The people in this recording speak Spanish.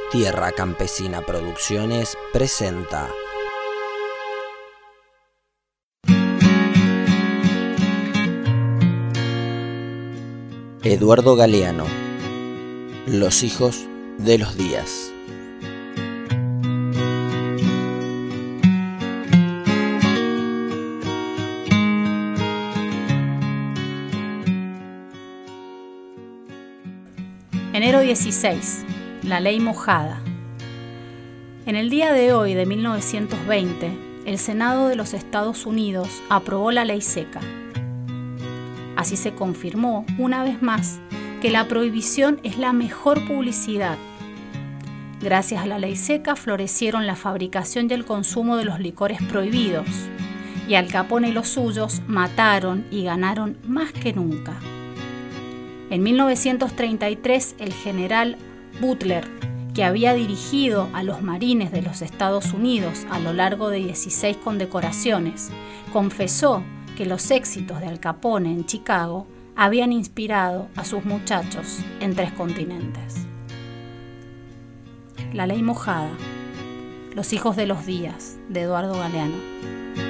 Tierra Campesina Producciones presenta Eduardo Galeano, Los hijos de los días. Enero 16. La ley mojada. En el día de hoy de 1920, el Senado de los Estados Unidos aprobó la ley seca. Así se confirmó, una vez más, que la prohibición es la mejor publicidad. Gracias a la ley seca florecieron la fabricación y el consumo de los licores prohibidos, y Al Capone y los suyos mataron y ganaron más que nunca. En 1933, el general Butler, que había dirigido a los marines de los Estados Unidos a lo largo de 16 condecoraciones, confesó que los éxitos de Al Capone en Chicago habían inspirado a sus muchachos en 3 continentes. La ley mojada. Los hijos de los días, de Eduardo Galeano.